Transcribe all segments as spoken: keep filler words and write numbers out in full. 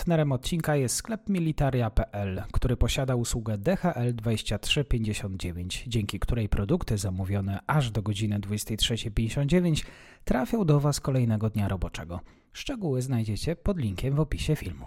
Partnerem odcinka jest sklep militaria kropka p l, który posiada usługę D H L dwadzieścia trzy pięćdziesiąt dziewięć, dzięki której produkty zamówione aż do godziny dwudziestej trzeciej pięćdziesiąt dziewięć trafią do Was kolejnego dnia roboczego. Szczegóły znajdziecie pod linkiem w opisie filmu.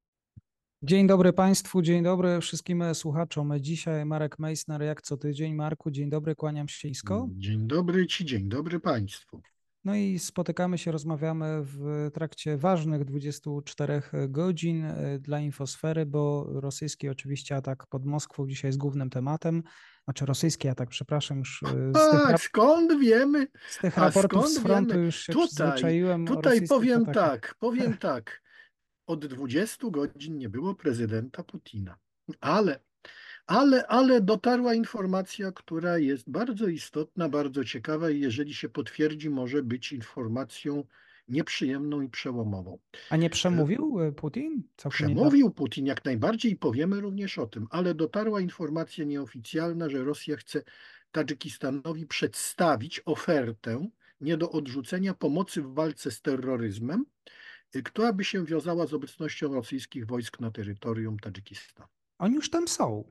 Dzień dobry Państwu, dzień dobry wszystkim słuchaczom. Dzisiaj Marek Meissner, jak co tydzień. Marku, dzień dobry, kłaniam się nisko. Dzień dobry Ci, dzień dobry Państwu. No i spotykamy się, rozmawiamy w trakcie ważnych dwudziestu czterech godzin dla infosfery, bo rosyjski oczywiście atak pod Moskwą dzisiaj jest głównym tematem. Znaczy rosyjski atak, przepraszam, już z tych, Tak, skąd wiemy? z tych A raportów z skąd frontu wiemy? już się Tutaj, przyzwyczaiłem o tutaj rosyjskich powiem atakach. tak, powiem tak. Od dwudziestu godzin nie było prezydenta Putina. Ale, ale, ale dotarła informacja, która jest bardzo istotna, bardzo ciekawa i jeżeli się potwierdzi, może być informacją nieprzyjemną i przełomową. A nie przemówił Putin? Całkiem niedawno. Przemówił Putin jak najbardziej i powiemy również o tym, ale dotarła informacja nieoficjalna, że Rosja chce Tadżykistanowi przedstawić ofertę nie do odrzucenia pomocy w walce z terroryzmem, która by się wiązała z obecnością rosyjskich wojsk na terytorium Tadżykistanu. Oni już tam są.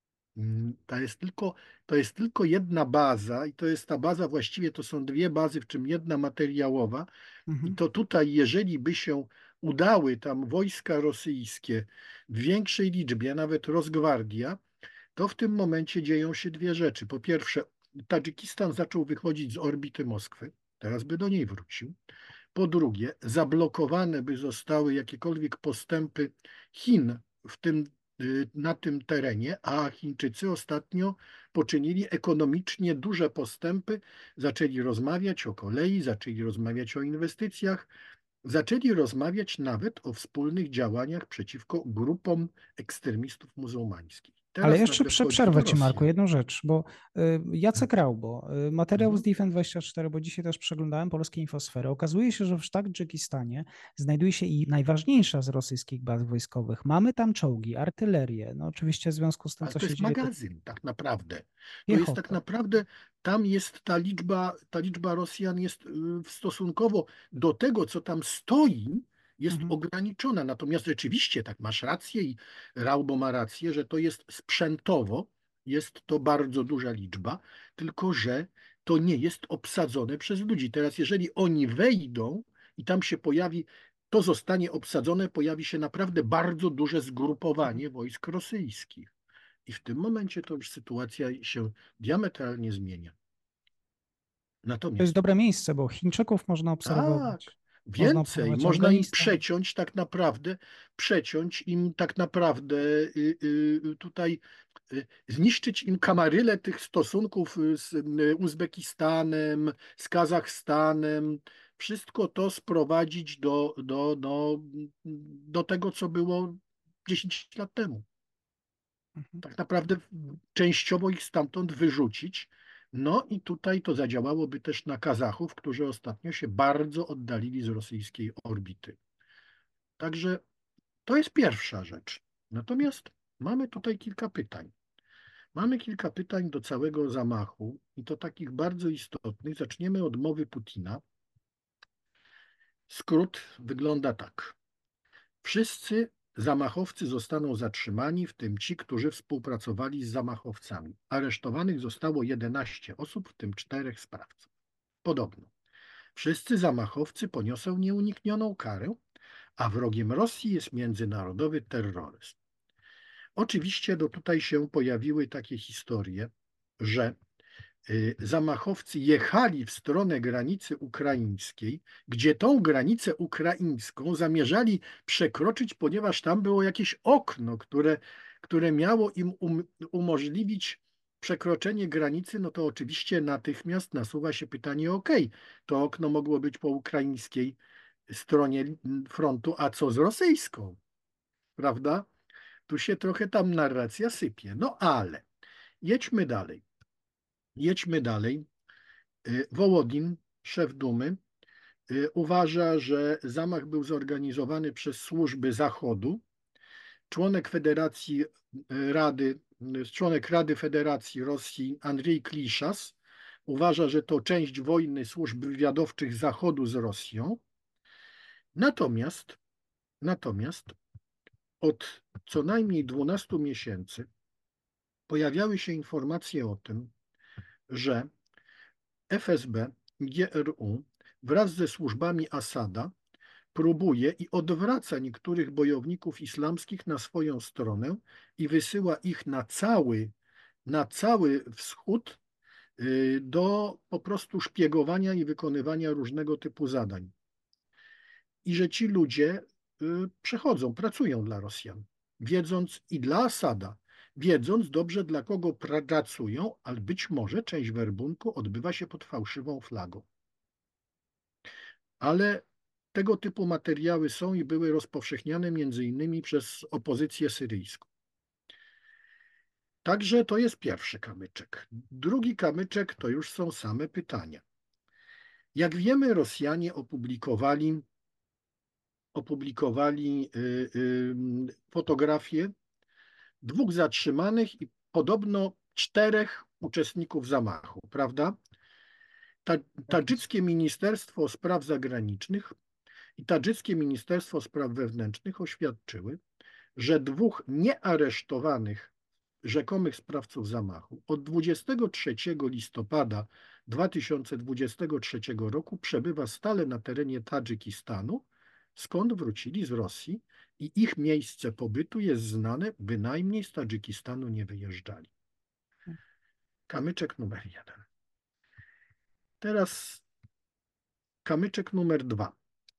To jest tylko, to jest tylko jedna baza i to jest ta baza, właściwie to są dwie bazy, w czym jedna materiałowa. Mhm. I to tutaj, jeżeli by się udały tam wojska rosyjskie w większej liczbie, nawet Rosgwardia, to w tym momencie dzieją się dwie rzeczy. Po pierwsze, Tadżykistan zaczął wychodzić z orbity Moskwy, teraz by do niej wrócił. Po drugie, zablokowane by zostały jakiekolwiek postępy Chin w tym, na tym terenie, a Chińczycy ostatnio poczynili ekonomicznie duże postępy, zaczęli rozmawiać o kolei, zaczęli rozmawiać o inwestycjach, zaczęli rozmawiać nawet o wspólnych działaniach przeciwko grupom ekstremistów muzułmańskich. Teraz Ale jeszcze nagle prze, wchodzi w to przerwę Ci, Marku, Rosja. jedną rzecz, bo y, Jacek Raubo, y, materiał Mhm. z Defense dwadzieścia cztery, bo dzisiaj też przeglądałem polskie infosfery. Okazuje się, że w Tadżykistanie znajduje się i najważniejsza z rosyjskich baz wojskowych. Mamy tam czołgi, artylerię, no oczywiście w związku z tym, Ale co to się jest dzieje, to magazyn tak naprawdę. To jest tak piechota. naprawdę, tam jest ta liczba, ta liczba Rosjan jest y, w stosunkowo do tego, co tam stoi, jest Mhm. ograniczona. Natomiast rzeczywiście, tak masz rację i Raubo ma rację, że to jest sprzętowo, jest to bardzo duża liczba, tylko że to nie jest obsadzone przez ludzi. Teraz jeżeli oni wejdą i tam się pojawi, to zostanie obsadzone, pojawi się naprawdę bardzo duże zgrupowanie wojsk rosyjskich. I w tym momencie to już sytuacja się diametralnie zmienia. To jest Natomiast dobre miejsce, bo Chińczyków można tak, obserwować. Można więcej, obserwować można im Afganistan. przeciąć tak naprawdę, przeciąć im tak naprawdę y, y, tutaj y, zniszczyć im kamarylę tych stosunków z y, Uzbekistanem, z Kazachstanem, wszystko to sprowadzić do, do, do, do tego, co było dziesięć lat temu. Mhm. Tak naprawdę częściowo ich stamtąd wyrzucić. No i tutaj to zadziałałoby też na Kazachów, którzy ostatnio się bardzo oddalili z rosyjskiej orbity. Także to jest pierwsza rzecz. Natomiast mamy tutaj kilka pytań. Mamy kilka pytań do całego zamachu i to takich bardzo istotnych. Zaczniemy od mowy Putina. Skrót wygląda tak. Wszyscy zamachowcy zostaną zatrzymani, w tym ci, którzy współpracowali z zamachowcami. Aresztowanych zostało jedenaście osób, w tym czterech sprawców. Podobno wszyscy zamachowcy poniosą nieuniknioną karę, a wrogiem Rosji jest międzynarodowy terroryzm. Oczywiście do tutaj się pojawiły takie historie, że y, zamachowcy jechali w stronę granicy ukraińskiej, gdzie tą granicę ukraińską zamierzali przekroczyć, ponieważ tam było jakieś okno, które, które miało im um, umożliwić przekroczenie granicy, no to oczywiście natychmiast nasuwa się pytanie, ok, to okno mogło być po ukraińskiej stronie frontu, a co z rosyjską, prawda? Tu się trochę tam narracja sypie. No ale jedźmy dalej. Jedźmy dalej. Y, Wołodin, szef Dumy, y, uważa, że zamach był zorganizowany przez służby Zachodu. Członek Federacji y, Rady, y, członek Rady Federacji Rosji Andrzej Kliszas uważa, że to część wojny służb wywiadowczych Zachodu z Rosją. Natomiast, natomiast od co najmniej dwunastu miesięcy pojawiały się informacje o tym, że F S B, G R U wraz ze służbami Asada próbuje i odwraca niektórych bojowników islamskich na swoją stronę i wysyła ich na cały, na cały wschód y, do po prostu szpiegowania i wykonywania różnego typu zadań. I że ci ludzie y, przechodzą, pracują dla Rosjan, wiedząc i dla Asada, wiedząc dobrze dla kogo pracują, ale być może część werbunku odbywa się pod fałszywą flagą. Ale tego typu materiały są i były rozpowszechniane między innymi przez opozycję syryjską. Także to jest pierwszy kamyczek. Drugi kamyczek to już są same pytania. Jak wiemy, Rosjanie opublikowali, opublikowali y, y, fotografie dwóch zatrzymanych i podobno czterech uczestników zamachu, prawda? Ta, tadżyckie Ministerstwo Spraw Zagranicznych i tadżyckie Ministerstwo Spraw Wewnętrznych oświadczyły, że dwóch niearesztowanych rzekomych sprawców zamachu od dwudziestego trzeciego listopada dwa tysiące dwudziestego trzeciego roku przebywa stale na terenie Tadżykistanu, skąd wrócili z Rosji i ich miejsce pobytu jest znane, bynajmniej z Tadżykistanu nie wyjeżdżali. Kamyczek numer jeden. Teraz kamyczek numer dwa.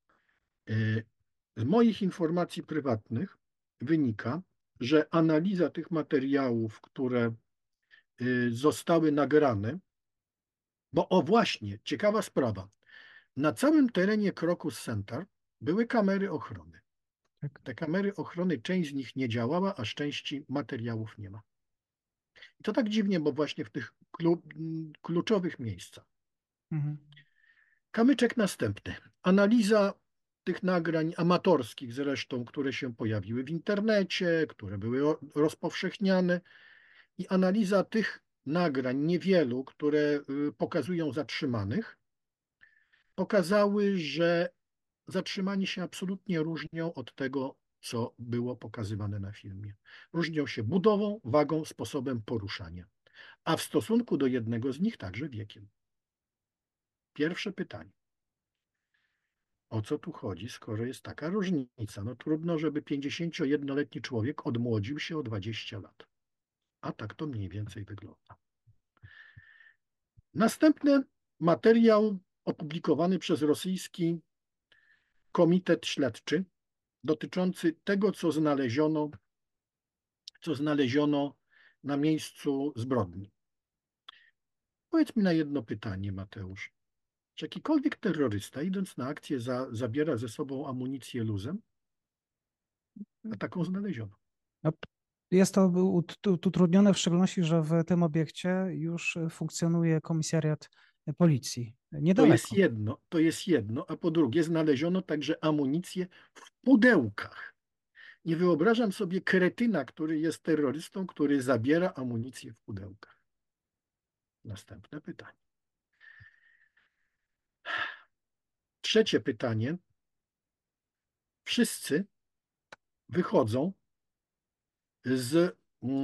Z moich informacji prywatnych wynika, że analiza tych materiałów, które zostały nagrane, bo o właśnie, ciekawa sprawa, na całym terenie Crocus Center były kamery ochrony. Te kamery ochrony, część z nich nie działała, a z części materiałów nie ma. I to tak dziwnie, bo właśnie w tych kluczowych miejscach. Mhm. Kamyczek następny. Analiza tych nagrań amatorskich zresztą, które się pojawiły w internecie, które były rozpowszechniane i analiza tych nagrań, niewielu, które pokazują zatrzymanych, pokazały, że zatrzymani się absolutnie różnią od tego, co było pokazywane na filmie. Różnią się budową, wagą, sposobem poruszania, a w stosunku do jednego z nich także wiekiem. Pierwsze pytanie. O co tu chodzi, skoro jest taka różnica? No trudno, żeby pięćdziesięciojednoletni człowiek odmłodził się o dwadzieścia lat. A tak to mniej więcej wygląda. Następny materiał opublikowany przez rosyjski Komitet Śledczy dotyczący tego, co znaleziono, co znaleziono na miejscu zbrodni. Powiedz mi na jedno pytanie, Mateusz. Czy jakikolwiek terrorysta, idąc na akcję, za, zabiera ze sobą amunicję luzem? A taką znaleziono. Jest to utrudnione w szczególności, że w tym obiekcie już funkcjonuje komisariat policji. Niedaleko. To jest jedno, to jest jedno, a po drugie znaleziono także amunicję w pudełkach. Nie wyobrażam sobie kretyna, który jest terrorystą, który zabiera amunicję w pudełkach. Następne pytanie. Trzecie pytanie. Wszyscy wychodzą z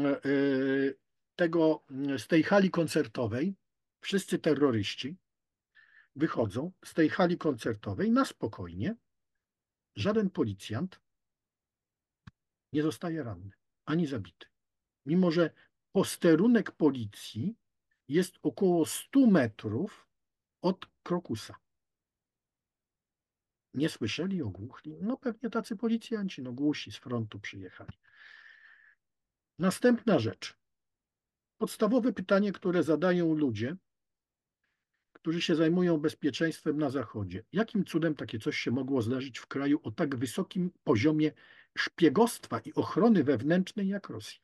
tego, z tej hali koncertowej, wszyscy terroryści wychodzą z tej hali koncertowej na spokojnie. Żaden policjant nie zostaje ranny, ani zabity. Mimo że posterunek policji jest około stu metrów od Krokusa. Nie słyszeli, ogłuchli? No pewnie tacy policjanci, no głusi z frontu przyjechali. Następna rzecz. Podstawowe pytanie, które zadają ludzie, którzy się zajmują bezpieczeństwem na Zachodzie. Jakim cudem takie coś się mogło zdarzyć w kraju o tak wysokim poziomie szpiegostwa i ochrony wewnętrznej jak Rosja?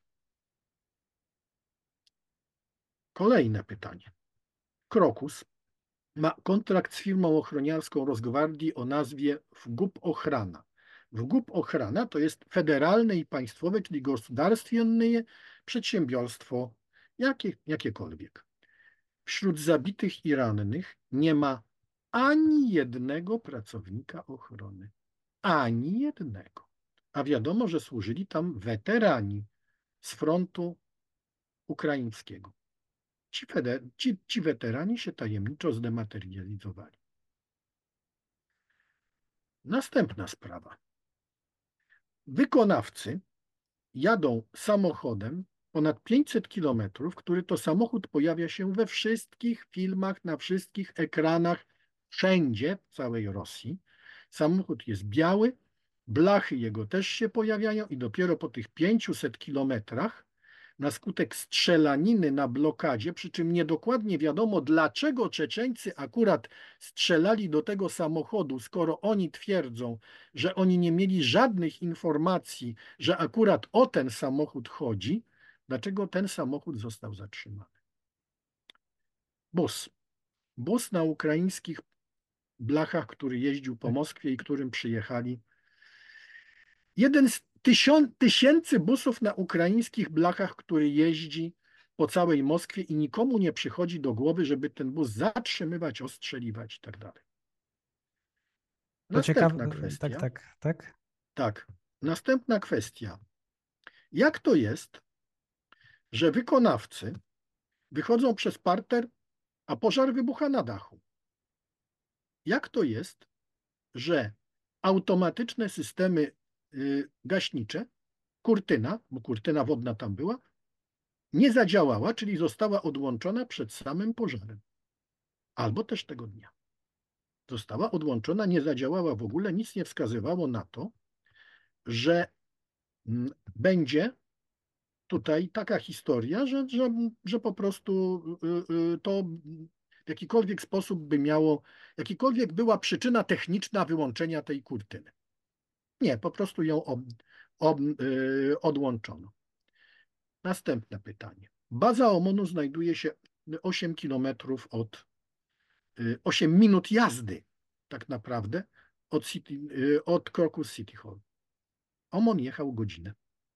Kolejne pytanie. Krokus ma kontrakt z firmą ochroniarską Rosgwardii o nazwie Wgup Ochrana. Wgup Ochrana to jest federalne i państwowe, czyli gospodarstwienne przedsiębiorstwo, jakie, jakiekolwiek. Wśród zabitych i rannych nie ma ani jednego pracownika ochrony. Ani jednego. a wiadomo, że służyli tam weterani z frontu ukraińskiego. Ci, feder- ci, ci weterani się tajemniczo zdematerializowali. Następna sprawa. Wykonawcy jadą samochodem ponad pięćset kilometrów, który to samochód pojawia się we wszystkich filmach, na wszystkich ekranach, wszędzie w całej Rosji. Samochód jest biały, blachy jego też się pojawiają i dopiero po tych pięciuset kilometrach na skutek strzelaniny na blokadzie, przy czym niedokładnie wiadomo, dlaczego Czeczeńcy akurat strzelali do tego samochodu, skoro oni twierdzą, że oni nie mieli żadnych informacji, że akurat o ten samochód chodzi, dlaczego ten samochód został zatrzymany. Bus. Bus na ukraińskich blachach, który jeździł po Moskwie i którym przyjechali. Jeden z tysiąc, tysięcy busów na ukraińskich blachach, który jeździ po całej Moskwie i nikomu nie przychodzi do głowy, żeby ten bus zatrzymywać, ostrzeliwać i tak dalej. To ciekawe, Następna tak, kwestia. tak, tak. Tak. Następna kwestia. Jak to jest, że wykonawcy wychodzą przez parter, a pożar wybucha na dachu? Jak to jest, że automatyczne systemy y, gaśnicze, kurtyna, bo kurtyna wodna tam była, nie zadziałała, czyli została odłączona przed samym pożarem. Albo też tego dnia. Została odłączona, nie zadziałała w ogóle, nic nie wskazywało na to, że mm, będzie tutaj taka historia, że, że, że po prostu y, y, to w jakikolwiek sposób by miało, jakikolwiek była przyczyna techniczna wyłączenia tej kurtyny. Nie, po prostu ją ob, ob, y, odłączono. Następne pytanie. Baza O M O N-u znajduje się osiem kilometrów od, osiem minut jazdy tak naprawdę od, City, od Crocus City Hall. O M O N jechał godzinę.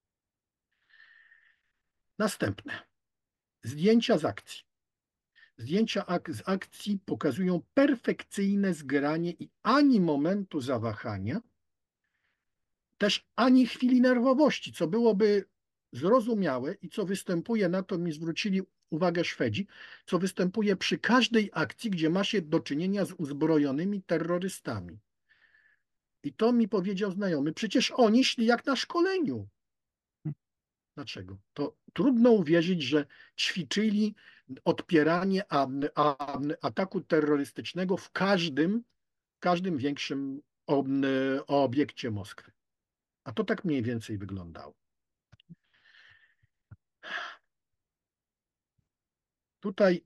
Następne. Zdjęcia z akcji. Zdjęcia ak z akcji pokazują perfekcyjne zgranie i ani momentu zawahania, też ani chwili nerwowości, co byłoby zrozumiałe i co występuje, na to mi zwrócili uwagę Szwedzi, co występuje przy każdej akcji, gdzie ma się do czynienia z uzbrojonymi terrorystami. I to mi powiedział znajomy, przecież oni szli jak na szkoleniu. Dlaczego? To trudno uwierzyć, że ćwiczyli odpieranie a, a, ataku terrorystycznego w każdym, każdym większym o, o obiekcie Moskwy. A to tak mniej więcej wyglądało. Tutaj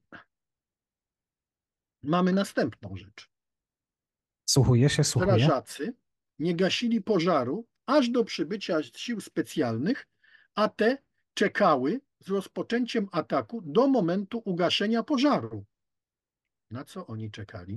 mamy następną rzecz. Słuchuję się, słuchuję. Strażacy nie gasili pożaru aż do przybycia sił specjalnych, a te czekały z rozpoczęciem ataku do momentu ugaszenia pożaru. Na co oni czekali?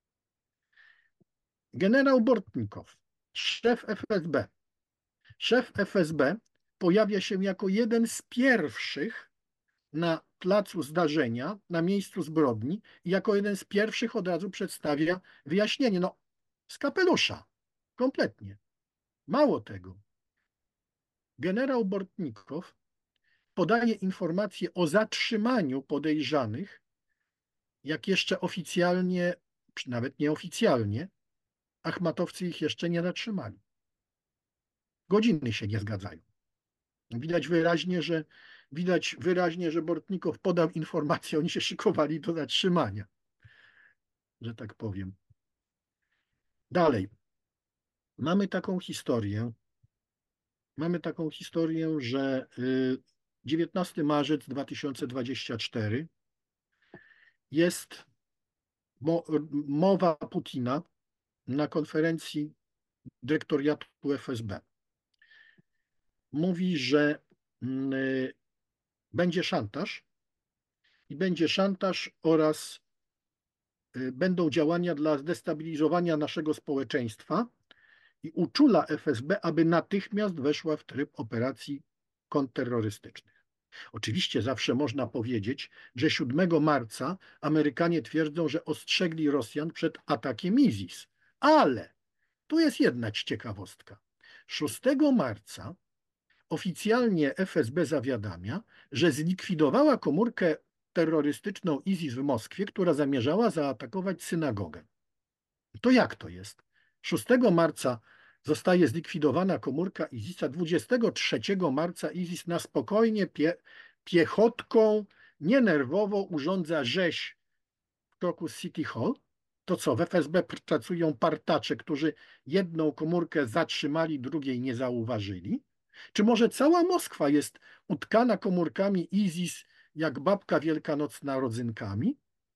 Generał Bortnikow, szef F S B. Szef F S B pojawia się jako jeden z pierwszych na placu zdarzenia, na miejscu zbrodni i jako jeden z pierwszych od razu przedstawia wyjaśnienie. No, z kapelusza. Kompletnie. Mało tego. Generał Bortnikow podaje informacje o zatrzymaniu podejrzanych, jak jeszcze oficjalnie, czy nawet nieoficjalnie, achmatowcy ich jeszcze nie zatrzymali. Godziny się nie zgadzają. Widać wyraźnie, że widać wyraźnie, że Bortnikow podał informację, oni się szykowali do zatrzymania, że tak powiem. Dalej. Mamy taką historię, mamy taką historię, że dziewiętnastego marca dwa tysiące dwudziestego czwartego jest mowa Putina na konferencji dyrektoriatu F S B. Mówi, że będzie szantaż i będzie szantaż oraz będą działania dla zdestabilizowania naszego społeczeństwa i uczula F S B, aby natychmiast weszła w tryb operacji kontrterrorystycznych. Oczywiście zawsze można powiedzieć, że siódmego marca Amerykanie twierdzą, że ostrzegli Rosjan przed atakiem ISIS, ale tu jest jedna ciekawostka. szóstego marca oficjalnie F S B zawiadamia, że zlikwidowała komórkę terrorystyczną ISIS w Moskwie, która zamierzała zaatakować synagogę. To jak to jest? szóstego marca zostaje zlikwidowana komórka ISIS-a, dwudziestego trzeciego marca ISIS na spokojnie pie, piechotką, nienerwowo urządza rzeź w kroku z City Hall. To co, w F S B pracują partacze, którzy jedną komórkę zatrzymali, drugiej nie zauważyli? Czy może cała Moskwa jest utkana komórkami ISIS jak babka wielkanocna rodzynkami?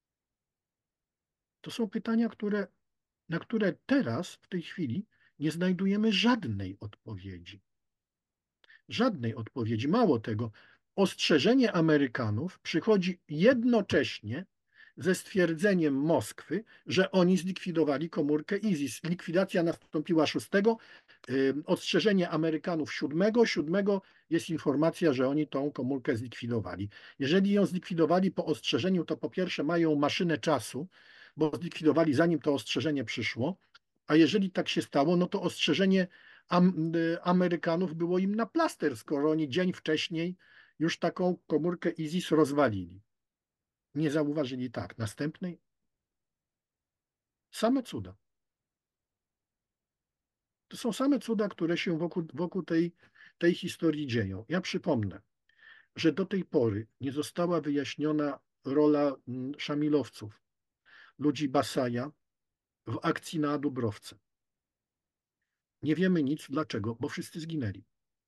To są pytania, które, na które teraz, w tej chwili, nie znajdujemy żadnej odpowiedzi. Żadnej odpowiedzi. Mało tego, ostrzeżenie Amerykanów przychodzi jednocześnie ze stwierdzeniem Moskwy, że oni zlikwidowali komórkę ISIS. Likwidacja nastąpiła szóstego, ostrzeżenie Amerykanów siódmego, siódmego jest informacja, że oni tą komórkę zlikwidowali. Jeżeli ją zlikwidowali po ostrzeżeniu, to po pierwsze mają maszynę czasu, bo zlikwidowali zanim to ostrzeżenie przyszło, a jeżeli tak się stało, no to ostrzeżenie Amerykanów było im na plaster, skoro oni dzień wcześniej już taką komórkę ISIS rozwalili. Nie zauważyli tak. Następnej same cuda. To są same cuda, które się wokół, wokół tej, tej historii dzieją. Ja przypomnę, że do tej pory nie została wyjaśniona rola szamilowców, ludzi Basaja w akcji na Dubrowce. Nie wiemy nic. Dlaczego? Bo wszyscy zginęli.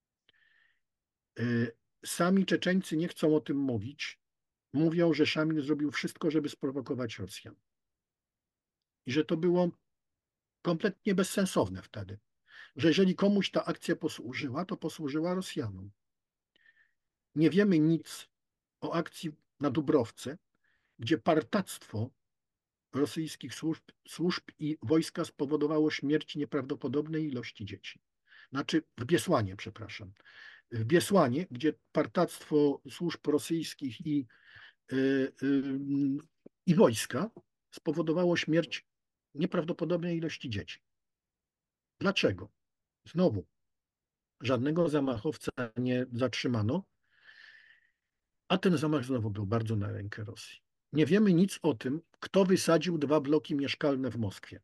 Sami Czeczeńcy nie chcą o tym mówić. Mówią, że Szamil zrobił wszystko, żeby sprowokować Rosjan. I że to było kompletnie bezsensowne wtedy. Że jeżeli komuś ta akcja posłużyła, to posłużyła Rosjanom. Nie wiemy nic o akcji na Dubrowce, gdzie partactwo rosyjskich służb, służb i wojska spowodowało śmierć nieprawdopodobnej ilości dzieci. Znaczy w Biesłanie, przepraszam. W Biesłanie, gdzie partactwo służb rosyjskich i, yy, yy, i wojska spowodowało śmierć nieprawdopodobnej ilości dzieci. Dlaczego? Znowu, żadnego zamachowca nie zatrzymano, a ten zamach znowu był bardzo na rękę Rosji. Nie wiemy nic o tym, kto wysadził dwa bloki mieszkalne w Moskwie.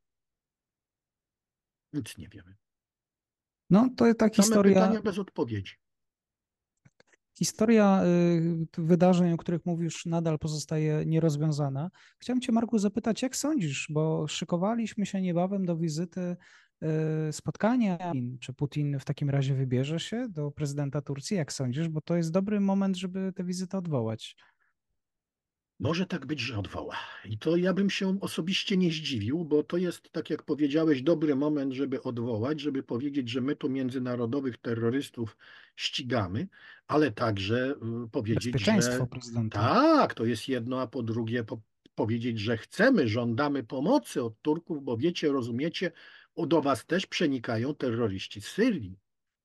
Nic nie wiemy. No to ta Same historia, pytania bez odpowiedzi. historia y, wydarzeń, o których mówisz, nadal pozostaje nierozwiązana. Chciałem Cię, Marku, zapytać, jak sądzisz, bo szykowaliśmy się niebawem do wizyty, y, spotkania. Czy Putin w takim razie wybierze się do prezydenta Turcji? Jak sądzisz? Bo to jest dobry moment, żeby tę wizytę odwołać. Może tak być, że odwoła. I to ja bym się osobiście nie zdziwił, bo to jest, tak jak powiedziałeś, dobry moment, żeby odwołać, żeby powiedzieć, że my tu międzynarodowych terrorystów ścigamy, ale także y, powiedzieć, Bezpieczeństwo że prezydenta. tak, to jest jedno, a po drugie po, powiedzieć, że chcemy, żądamy pomocy od Turków, bo wiecie, rozumiecie, o, do was też przenikają terroryści z Syrii.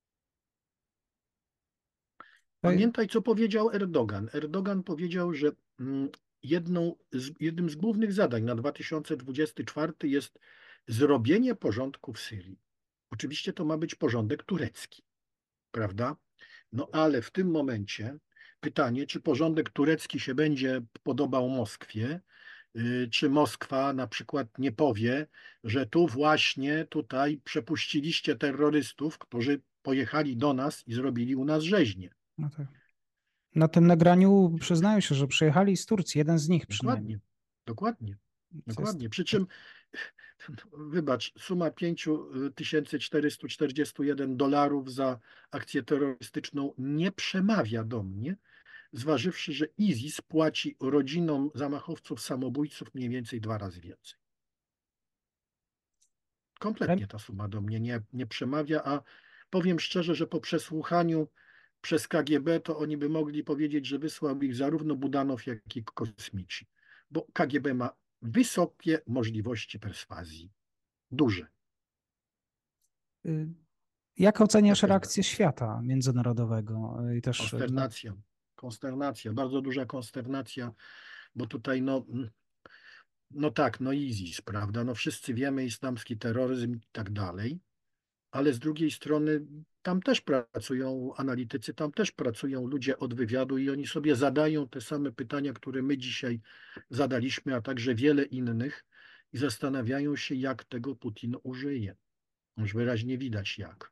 Pamiętaj, co powiedział Erdogan. Erdogan powiedział, że mm, jedną z, jednym z głównych zadań na dwa tysiące dwudziesty czwarty jest zrobienie porządku w Syrii. Oczywiście to ma być porządek turecki, prawda? No ale w tym momencie pytanie, czy porządek turecki się będzie podobał Moskwie, y, czy Moskwa na przykład nie powie, że tu właśnie tutaj przepuściliście terrorystów, którzy pojechali do nas i zrobili u nas rzeźnię. No tak. Na tym nagraniu przyznają się, że przyjechali z Turcji, jeden z nich przynajmniej. Dokładnie, dokładnie, Co jest, dokładnie. Przy czym, wybacz, suma pięć tysięcy czterysta czterdzieści jeden dolarów za akcję terrorystyczną nie przemawia do mnie, zważywszy, że ISIS płaci rodzinom zamachowców, samobójców mniej więcej dwa razy więcej. Kompletnie ta suma do mnie nie, nie przemawia, a powiem szczerze, że po przesłuchaniu przez K G B to oni by mogli powiedzieć, że wysłał ich zarówno Budanow, jak i kosmici, bo K G B ma wysokie możliwości perswazji, duże. Y, Jak oceniasz F S B. reakcję świata międzynarodowego i też no, Konsternacja, konsternacja, bardzo duża konsternacja, bo tutaj no, no tak, no ISIS, prawda, no wszyscy wiemy, islamski terroryzm i tak dalej, ale z drugiej strony tam też pracują analitycy, tam też pracują ludzie od wywiadu i oni sobie zadają te same pytania, które my dzisiaj zadaliśmy, a także wiele innych i zastanawiają się, jak tego Putin użyje. Już wyraźnie widać jak.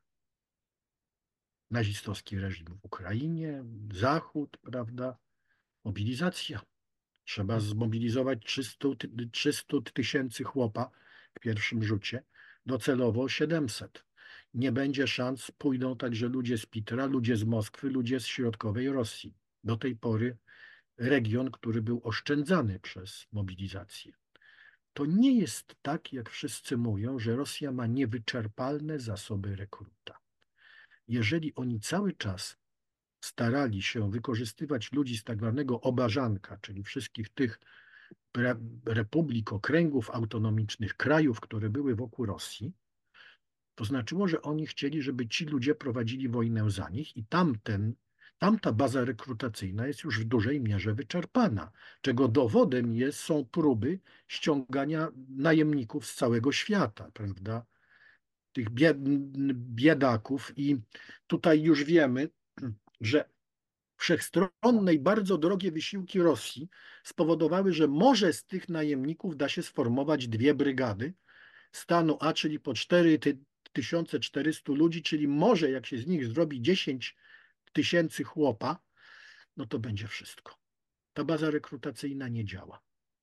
Nazistowski reżim w Ukrainie, Zachód, prawda, mobilizacja. Trzeba zmobilizować trzysta tysięcy chłopa w pierwszym rzucie, docelowo siedemset. Nie będzie szans, pójdą także ludzie z Pitra, ludzie z Moskwy, ludzie z środkowej Rosji. Do tej pory region, który był oszczędzany przez mobilizację. To nie jest tak, jak wszyscy mówią, że Rosja ma niewyczerpalne zasoby rekruta. Jeżeli oni cały czas starali się wykorzystywać ludzi z tak zwanego obażanka, czyli wszystkich tych republik, okręgów autonomicznych, krajów, które były wokół Rosji, to znaczyło, że oni chcieli, żeby ci ludzie prowadzili wojnę za nich i tamten, tamta baza rekrutacyjna jest już w dużej mierze wyczerpana, czego dowodem jest, są próby ściągania najemników z całego świata, prawda? Tych bied, biedaków i tutaj już wiemy, że wszechstronne i bardzo drogie wysiłki Rosji spowodowały, że może z tych najemników da się sformować dwie brygady stanu A, czyli po cztery tysiące czterysta ludzi, czyli może jak się z nich zrobi dziesięć tysięcy chłopa, no to będzie wszystko. Ta baza rekrutacyjna nie działa.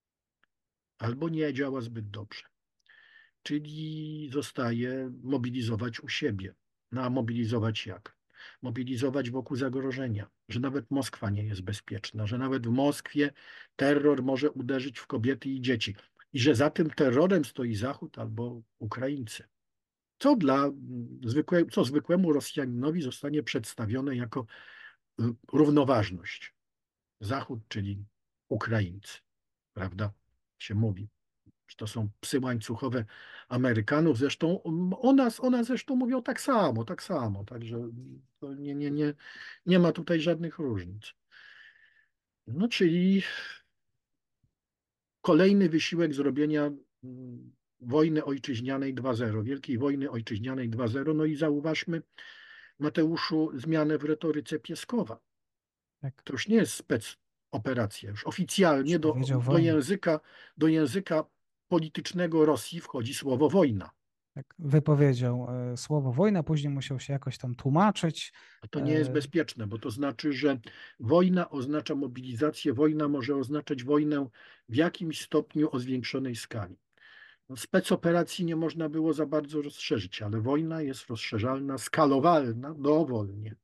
Albo nie działa zbyt dobrze. Czyli zostaje mobilizować u siebie. No a mobilizować jak? Mobilizować wokół zagrożenia, że nawet Moskwa nie jest bezpieczna, że nawet w Moskwie terror może uderzyć w kobiety i dzieci i że za tym terrorem stoi Zachód albo Ukraińcy. Co dla zwykłe, co zwykłemu Rosjaninowi zostanie przedstawione jako y, równoważność. Zachód, czyli Ukraińcy, prawda? Się mówi, że to są psy łańcuchowe Amerykanów. Zresztą o nas, o nas zresztą mówią tak samo, tak samo. Także to nie, nie, nie, nie ma tutaj żadnych różnic. No, czyli kolejny wysiłek zrobienia mm, wojny ojczyźnianej dwa zero, Wielkiej Wojny Ojczyźnianej dwa zero. No i zauważmy, Mateuszu, zmianę w retoryce Pieskowa. Tak, To już nie jest spec operacja, już oficjalnie już do, powiedział do wojnę. języka, do języka politycznego Rosji wchodzi słowo wojna. Tak, wypowiedział e, słowo wojna, później musiał się jakoś tam tłumaczyć. A to nie jest E, bezpieczne, bo to znaczy, że wojna oznacza mobilizację, wojna może oznaczać wojnę w jakimś stopniu o zwiększonej skali. No, specoperacji nie można było za bardzo rozszerzyć, ale wojna jest rozszerzalna, skalowalna dowolnie.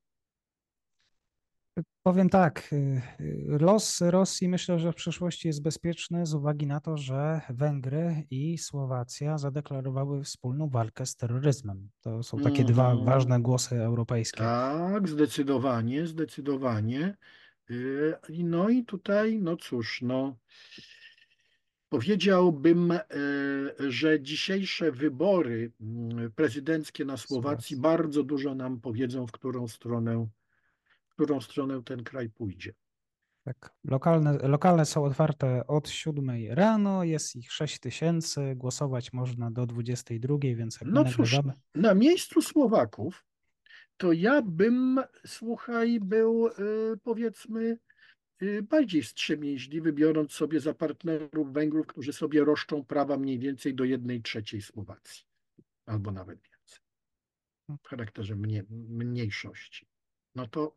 Powiem tak, y, y, los Rosji myślę, że w przyszłości jest bezpieczny z uwagi na to, że Węgry i Słowacja zadeklarowały wspólną walkę z terroryzmem. To są takie dwa Mhm. ważne głosy europejskie. Tak, zdecydowanie, zdecydowanie. Y, No i tutaj, no cóż, no powiedziałbym, e, że dzisiejsze wybory mm, prezydenckie na Słowacji Słowacja. bardzo dużo nam powiedzą, w którą stronę, w którą stronę ten kraj pójdzie. Tak, lokalne, lokalne są otwarte od siódmej rano, jest ich sześć tysięcy, głosować można do dwudziestej drugiej, więc jak my No cóż, nagrywamy, na miejscu Słowaków to ja bym, słuchaj, był y, powiedzmy y, bardziej wstrzemięźliwy, biorąc sobie za partnerów Węgrów, którzy sobie roszczą prawa mniej więcej do jednej trzeciej Słowacji, albo nawet więcej, w charakterze mnie, mniejszości. No to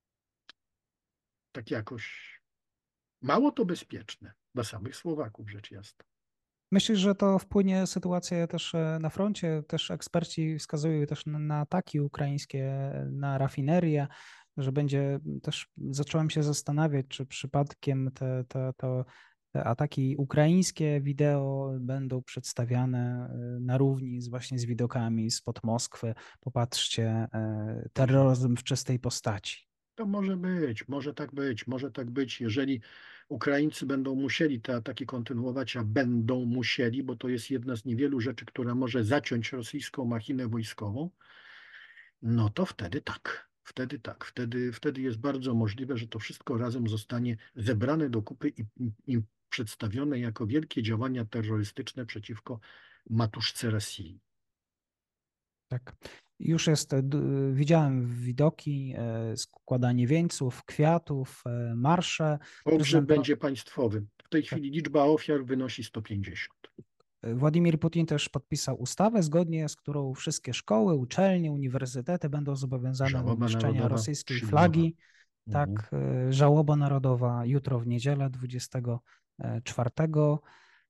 tak jakoś mało to bezpieczne dla samych Słowaków, rzecz jasna. myślisz, że to wpłynie sytuację też e, na froncie? Też eksperci wskazują też na, na ataki ukraińskie na rafinerię, że będzie też zacząłem się zastanawiać, czy przypadkiem te, te, to, te ataki ukraińskie wideo będą przedstawiane e, na równi z właśnie z widokami spod Moskwy. Popatrzcie, e, Może terroryzm w czystej postaci. To może być, może tak być, może tak być, jeżeli Ukraińcy będą musieli te ataki kontynuować, a będą musieli, bo to jest jedna z niewielu rzeczy, która może zaciąć rosyjską machinę wojskową, no to wtedy tak, wtedy tak, wtedy, wtedy jest bardzo możliwe, że to wszystko razem zostanie zebrane do kupy i, i, i przedstawione jako wielkie działania terrorystyczne przeciwko matuszce Rosji. Tak. Już jest, d- widziałem widoki, e, składanie wieńców, kwiatów, e, marsze Pogrzeb prezydenta. będzie państwowy. W tej Tak. chwili liczba ofiar wynosi sto pięćdziesiąt. Władimir Putin też podpisał ustawę, zgodnie z którą wszystkie szkoły, uczelnie, uniwersytety będą zobowiązane do Żałoba umieszczenia narodowa rosyjskiej przyjmowa. flagi. Mhm. Tak, e, żałoba narodowa jutro w niedzielę dwudziestego czwartego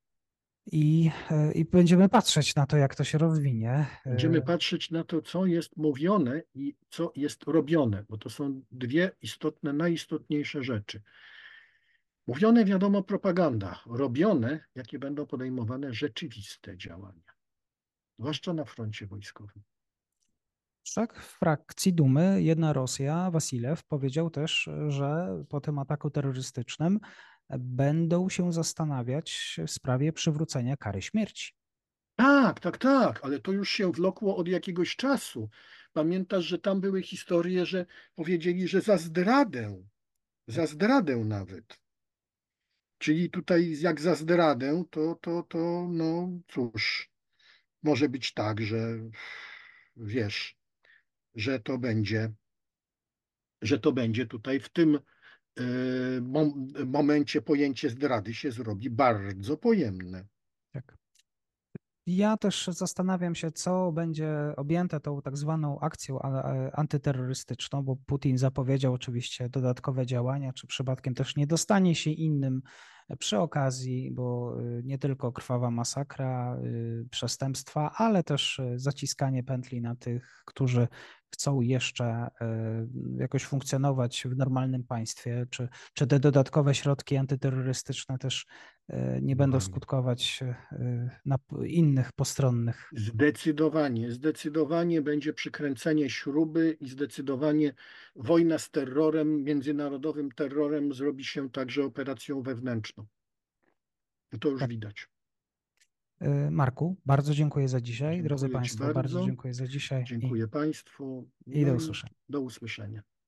i, e, i będziemy patrzeć na to, jak to się rozwinie. Będziemy E, patrzeć na to, co jest mówione i co jest robione, bo to są dwie istotne, najistotniejsze rzeczy. Mówione, wiadomo, propaganda. Robione, jakie będą podejmowane rzeczywiste działania, zwłaszcza na froncie wojskowym. Tak, w frakcji Dumy jedna Rosja, Wasilew, powiedział też, że po tym ataku terrorystycznym będą się zastanawiać w sprawie przywrócenia kary śmierci. Tak, tak, tak, ale to już się wlokło od jakiegoś czasu. Pamiętasz, że tam były historie, że powiedzieli, że za zdradę, za zdradę nawet. Czyli tutaj jak za zdradę, to, to, to, no cóż, może być tak, że wiesz, że to będzie, że to będzie tutaj w tym e, mom- momencie pojęcie zdrady się zrobi bardzo pojemne. Tak. Ja też zastanawiam się, co będzie objęte tą tak zwaną akcją a- a- antyterrorystyczną, bo Putin zapowiedział oczywiście dodatkowe działania, czy przypadkiem też nie dostanie się innym przy okazji, bo y, nie tylko krwawa masakra, y, przestępstwa, ale też y, zaciskanie pętli na tych, którzy chcą jeszcze y, jakoś funkcjonować w normalnym państwie, czy, czy te dodatkowe środki antyterrorystyczne też y, nie będą Próbowali. skutkować y, na p- innych postronnych. Zdecydowanie, zdecydowanie będzie przykręcenie śruby i zdecydowanie wojna z terrorem, międzynarodowym terrorem zrobi się także operacją wewnętrzną. To już Tak. widać. Y, Marku, bardzo dziękuję za dzisiaj. Drodzy Dziękuję Ci Państwo, bardzo bardzo. dziękuję za dzisiaj i, Dziękuję Państwu. i No do i usłyszenia. do usłyszenia.